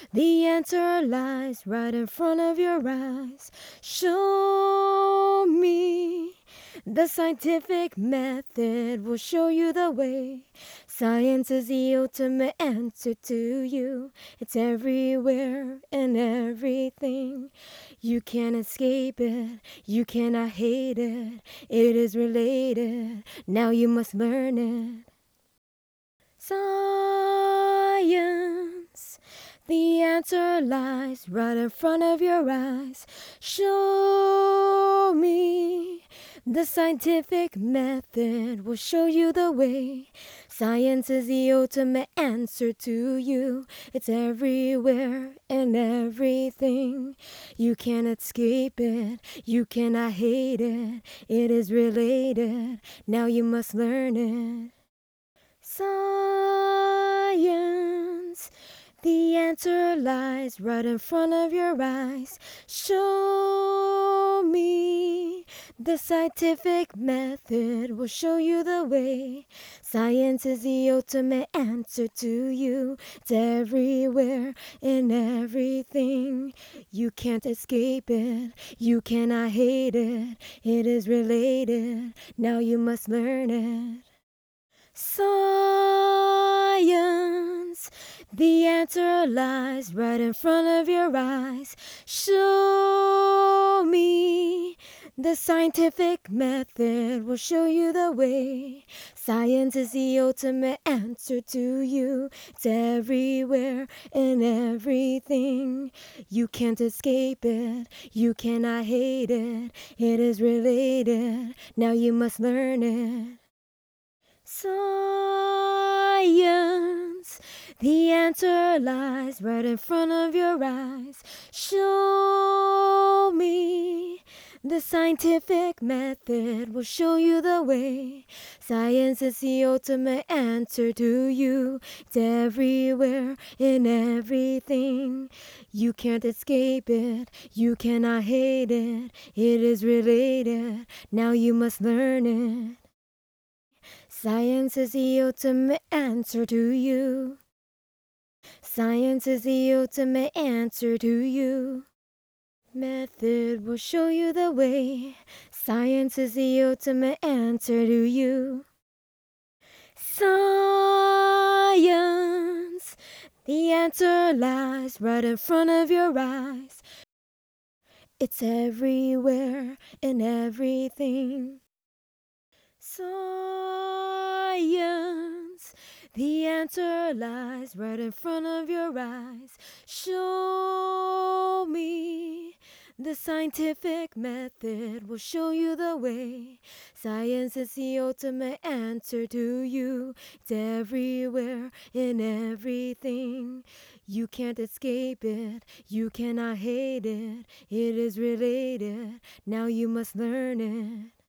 The answer lies right in front of your eyes. Show me. The scientific method will show you the way. Science is the ultimate answer to you. It's everywhere and everything. You can't escape it, you cannot hate it. It is related, now you must learn it. Science, the answer lies right in front of your eyes. Show me. The scientific method will show you the way. Science is the ultimate answer to you. It's everywhere and everything. You can't escape it, you cannot hate it. It is related, now you must learn it. Science, the answer lies right in front of your eyes. Show me. The scientific method will show you the way. Science is the ultimate answer to you. It's everywhere in everything. You can't escape it, you cannot hate it. It is related, now you must learn it. Science, the answer lies right in front of your eyes. Show me. The scientific method will show you the way. Science is the ultimate answer to you. It's everywhere in everything. You can't escape it, you cannot hate it. It is related, now you must learn it. Science, the answer lies right in front of your eyes. Show me. The scientific method will show you the way. Science is the ultimate answer to you. It's everywhere in everything. You can't escape it, you cannot hate it. It is related, now you must learn it. Science is the ultimate answer to you. Science is the ultimate answer to you. Method will show you the way. Science is the ultimate answer to you. Science, the answer lies right in front of your eyes. It's everywhere in everything. Science, the answer lies right in front of your eyes. Show me. The scientific method will show you the way. Science is the ultimate answer to you. It's everywhere in everything. You can't escape it, you cannot hate it. It is related, now you must learn it.